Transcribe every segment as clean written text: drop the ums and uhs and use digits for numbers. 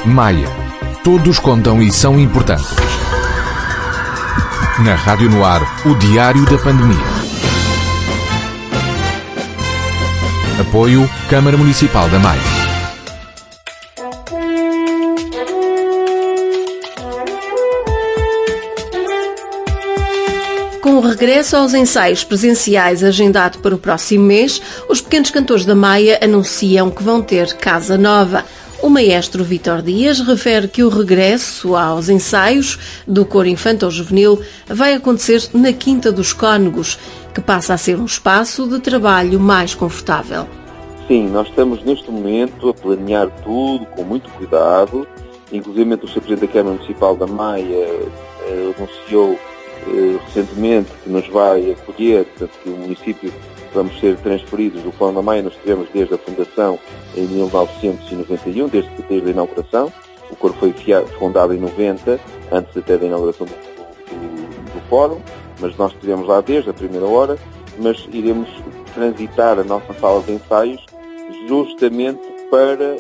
Maia. Todos contam e são importantes. Na Rádio no Ar, o Diário da Pandemia. Apoio Câmara Municipal da Maia. Com o regresso aos ensaios presenciais agendado para o próximo mês, os pequenos cantores da Maia anunciam que vão ter casa nova. O maestro Vítor Dias refere que o regresso aos ensaios do coro infantil-juvenil vai acontecer na Quinta dos Cónegos, que passa a ser um espaço de trabalho mais confortável. Sim, nós estamos neste momento a planear tudo com muito cuidado. Inclusive o Sr. Presidente da Câmara Municipal da Maia anunciou recentemente que nos vai acolher, portanto que o município vamos ser transferidos do Fórum da Maia. Nós tivemos desde a fundação em 1991, desde a inauguração. O coro foi fundado em 90, antes até da inauguração do Fórum, mas nós estivemos lá desde a primeira hora, mas iremos transitar a nossa sala de ensaios justamente para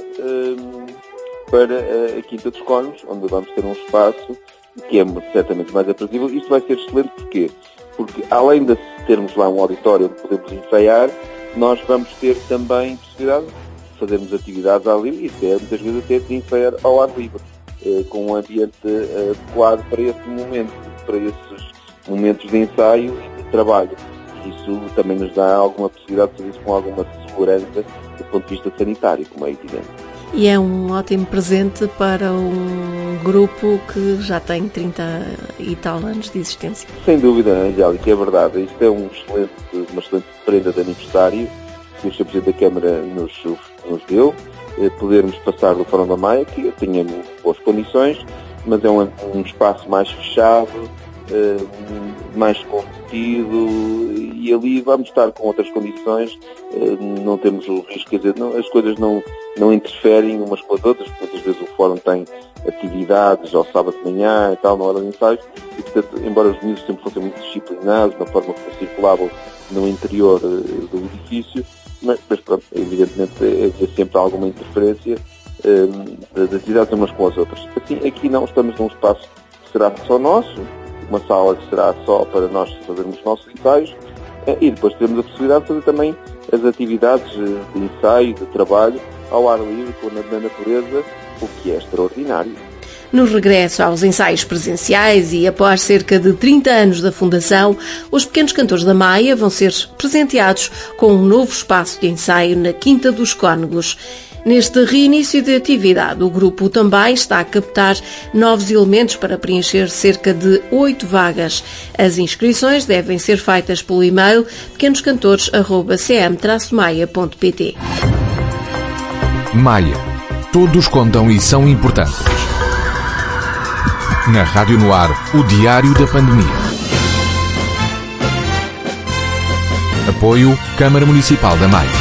a Quinta dos Cónegos, onde vamos ter um espaço que é certamente mais aprazível. Isto vai ser excelente porquê? Porque além de termos lá um auditório onde podemos ensaiar, nós vamos ter também possibilidade de fazermos atividades ao livre e até, muitas vezes até de ensaiar ao ar livre, com um ambiente adequado para esse momento, para esses momentos de ensaio e de trabalho. Isso também nos dá alguma possibilidade de fazer isso com alguma segurança do ponto de vista sanitário, como é evidente. E é um ótimo presente para um grupo que já tem 30 e tal anos de existência. Sem dúvida, Angélica, é verdade. Isto é uma excelente prenda de aniversário que o Sr. Presidente da Câmara nos deu. Podermos passar do Fórum da Maia, que tenha boas condições, mas é um espaço mais fechado, mais contido, e ali vamos estar com outras condições, não temos o risco, quer dizer, as coisas não interferem umas com as outras, porque muitas vezes o fórum tem atividades ao sábado de manhã e tal, na hora de ensaios, e portanto, embora os meninos sempre fossem muito disciplinados na forma como circulavam no interior do edifício, mas pronto, evidentemente havia sempre alguma interferência das atividades umas com as outras. Assim, aqui não, estamos num espaço que será só nosso, uma sala que será só para nós fazermos os nossos ensaios, e depois teremos a possibilidade de fazer também as atividades de ensaio, de trabalho, ao ar livre, na natureza, o que é extraordinário. No regresso aos ensaios presenciais e após cerca de 30 anos da fundação, os pequenos cantores da Maia vão ser presenteados com um novo espaço de ensaio na Quinta dos Cónegos. Neste reinício de atividade, o grupo também está a captar novos elementos para preencher cerca de 8 vagas. As inscrições devem ser feitas pelo e-mail pequenoscantores@cm-maia.pt. Maia. Todos contam e são importantes. Na Rádio no Ar, o Diário da Pandemia. Apoio Câmara Municipal da Maia.